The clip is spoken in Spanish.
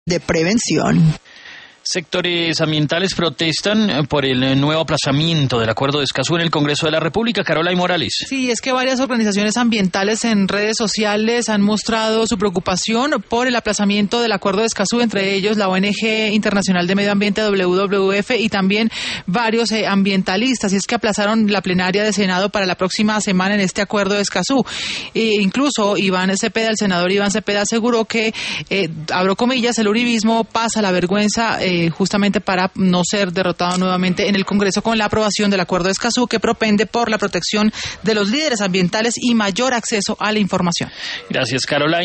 de prevención. Sectores ambientales protestan por el nuevo aplazamiento del Acuerdo de Escazú en el Congreso de la República. Caroline Morales. Sí, es que varias organizaciones ambientales en redes sociales han mostrado su preocupación por el aplazamiento del Acuerdo de Escazú, entre ellos la ONG Internacional de Medio Ambiente WWF y también varios ambientalistas. Y es que aplazaron la plenaria de Senado para la próxima semana en este Acuerdo de Escazú. Incluso el senador Iván Cepeda aseguró que, abro comillas, el uribismo pasa la vergüenza justamente para no ser derrotado nuevamente en el Congreso con la aprobación del Acuerdo de Escazú, que propende por la protección de los líderes ambientales y mayor acceso a la información. Gracias, Caroline.